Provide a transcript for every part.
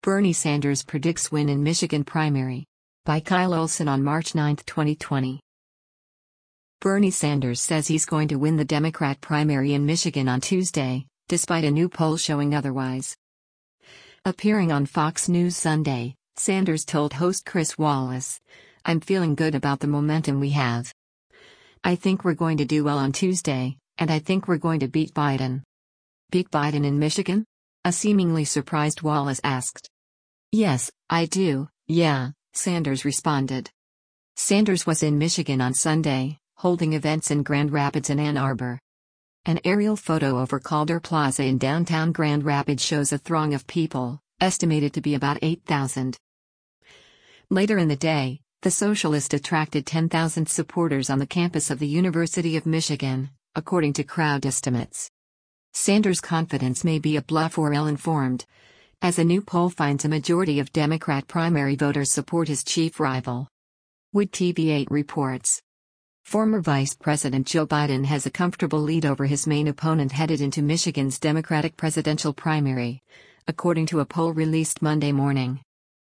Bernie Sanders predicts win in Michigan primary. By Kyle Olson on March 9, 2020. Bernie Sanders says he's going to win the Democrat primary in Michigan on Tuesday, despite a new poll showing otherwise. Appearing on Fox News Sunday, Sanders told host Chris Wallace, "I'm feeling good about the momentum we have. I think we're going to do well on Tuesday, and I think we're going to beat Biden." Beat Biden in Michigan? A seemingly surprised Wallace asked. "Yes, I do, yeah," Sanders responded. Sanders was in Michigan on Sunday, holding events in Grand Rapids and Ann Arbor. An aerial photo over Calder Plaza in downtown Grand Rapids shows a throng of people, estimated to be about 8,000. Later in the day, the socialist attracted 10,000 supporters on the campus of the University of Michigan, according to crowd estimates. Sanders' confidence may be a bluff or ill-informed, as a new poll finds a majority of Democrat primary voters support his chief rival. Wood TV8 reports. Former Vice President Joe Biden has a comfortable lead over his main opponent headed into Michigan's Democratic presidential primary, according to a poll released Monday morning.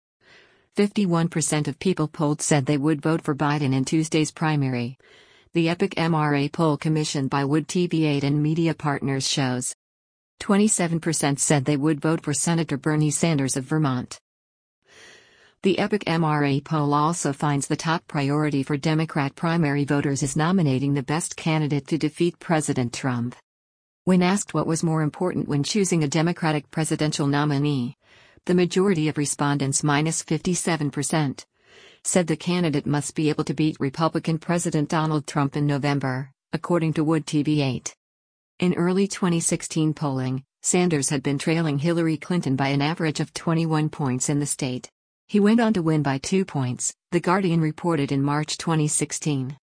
51% of people polled said they would vote for Biden in Tuesday's primary. The Epic MRA poll commissioned by Wood TV8 and media partners shows 27% said they would vote for Senator Bernie Sanders of Vermont. The Epic MRA poll also finds the top priority for Democrat primary voters is nominating the best candidate to defeat President Trump. When asked what was more important when choosing a Democratic presidential nominee, the majority of respondents, -57%, said the candidate must be able to beat Republican President Donald Trump in November, according to Wood TV8. In early 2016 polling, Sanders had been trailing Hillary Clinton by an average of 21 points in the state. He went on to win by 2 points, The Guardian reported in March 2016.